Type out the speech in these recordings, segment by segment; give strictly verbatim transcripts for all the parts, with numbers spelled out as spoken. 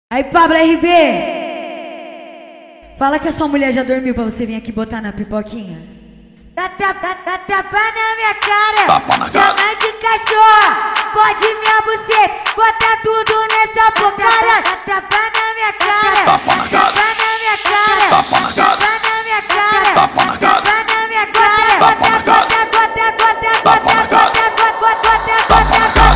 Aí, Pablo R B, fala que a sua mulher já dormiu pra você vir aqui botar na pipoquinha. Dá tapa, dá tapa na minha cara, tapa na cara. Chama de cachorro, pode me abucer, bota tudo nessa bocada. Dá tapa na minha cara, tapa na cara. Tapa na minha cara, tapa na cara. Tapa na minha cara, tapa na cara. Tapa na minha cara, tapa na cara. Gota, gota, gota, tapa na cara. gota, gota, gota, tapa na cara.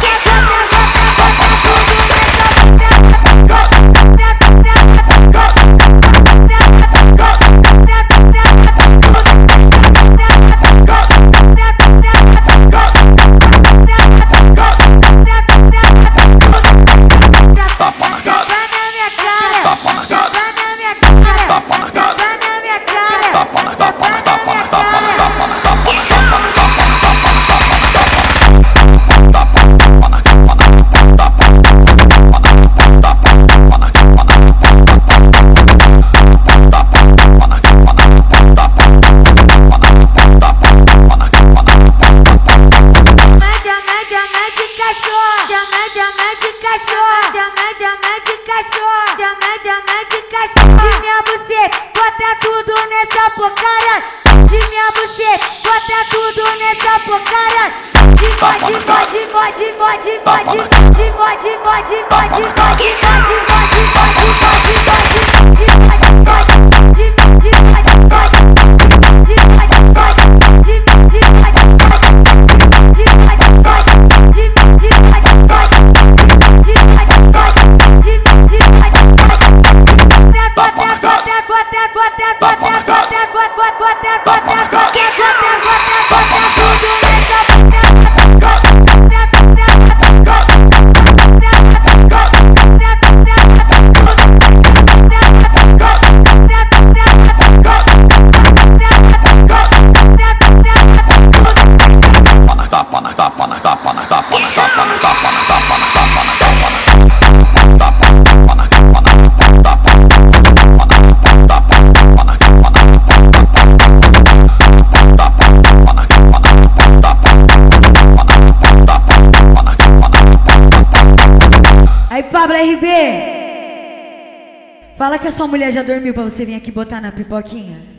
De minha buceta, bota tudo nessa bocada. De minha buceta, bota tudo nessa bocada. De mod, mod, mod, mod, mod, de mod, mod, mod, mod, mod, Aí, Pablo R B, fala que a sua mulher já dormiu pra você vir aqui botar na pipoquinha.